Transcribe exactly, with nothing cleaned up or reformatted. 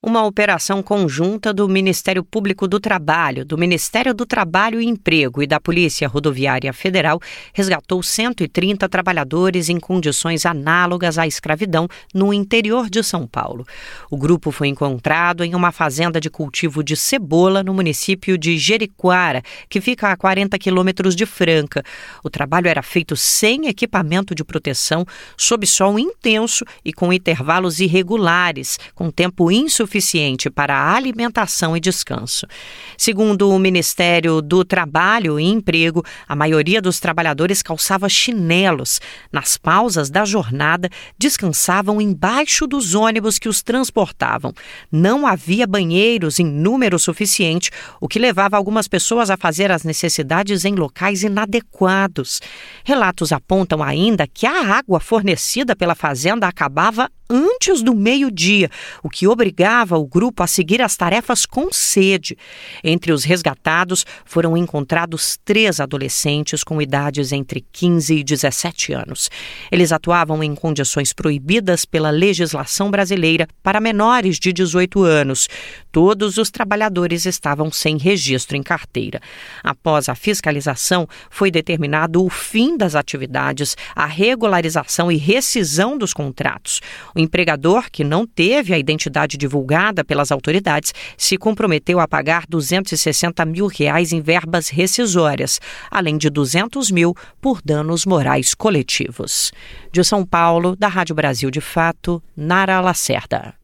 Uma operação conjunta do Ministério Público do Trabalho, do Ministério do Trabalho e Emprego e da Polícia Rodoviária Federal resgatou cento e trinta trabalhadores em condições análogas à escravidão no interior de São Paulo. O grupo foi encontrado em uma fazenda de cultivo de cebola no município de Jericoara, que fica a quarenta quilômetros de Franca. O trabalho era feito sem equipamento de proteção, sob sol intenso e com intervalos irregulares, com tempo insuficiente suficiente para a alimentação e descanso. Segundo o Ministério do Trabalho e Emprego, a maioria dos trabalhadores calçava chinelos. Nas pausas da jornada, descansavam embaixo dos ônibus que os transportavam. Não havia banheiros em número suficiente, o que levava algumas pessoas a fazer as necessidades em locais inadequados. Relatos apontam ainda que a água fornecida pela fazenda acabava antes do meio-dia, o que obrigava o grupo a seguir as tarefas com sede. Entre os resgatados foram encontrados três adolescentes com idades entre quinze e dezessete anos. Eles atuavam em condições proibidas pela legislação brasileira para menores de dezoito anos. Todos os trabalhadores estavam sem registro em carteira. Após a fiscalização, foi determinado o fim das atividades, a regularização e rescisão dos contratos. O empregador, que não teve a identidade divulgada pelas autoridades, se comprometeu a pagar duzentos e sessenta mil reais em verbas rescisórias, além de duzentos mil por danos morais coletivos. De São Paulo, da Rádio Brasil de Fato, Nara Lacerda.